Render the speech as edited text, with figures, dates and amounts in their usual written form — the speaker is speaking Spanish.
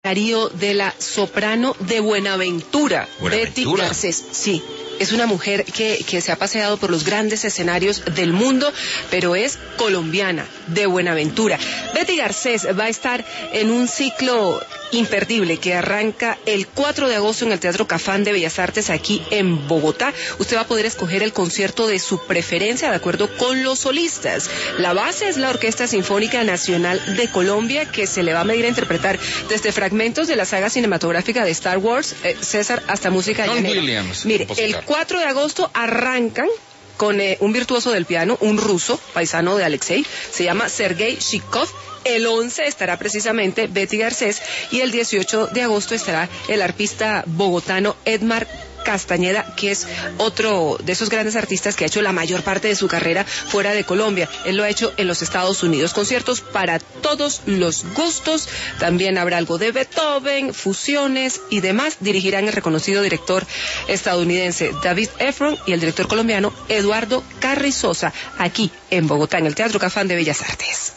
de la soprano de Buenaventura, Betty Garcés. Sí, es una mujer que se ha paseado por los grandes escenarios del mundo, pero es colombiana, de Buenaventura. Betty Garcés va a estar en un ciclo imperdible que arranca el 4 de agosto en el Teatro Cafán de Bellas Artes aquí en Bogotá. Usted va a poder escoger el concierto de su preferencia de acuerdo con los solistas. La base es la Orquesta Sinfónica Nacional de Colombia, que se le va a medir a interpretar desde fragmentos de la saga cinematográfica de Star Wars, César, hasta música llanera. Williams, mire, el 4 de agosto arrancan con un virtuoso del piano, un ruso, paisano de Alexei, se llama Sergei Shikov. El 11 estará precisamente Betty Garcés y el 18 de agosto estará el arpista bogotano Edmar Castañeda, que es otro de esos grandes artistas que ha hecho la mayor parte de su carrera fuera de Colombia. Él lo ha hecho en los Estados Unidos. Conciertos para todos los gustos. También habrá algo de Beethoven, fusiones y demás. Dirigirán el reconocido director estadounidense David Efron y el director colombiano Eduardo Carrizosa, aquí en Bogotá, en el Teatro Cafán de Bellas Artes.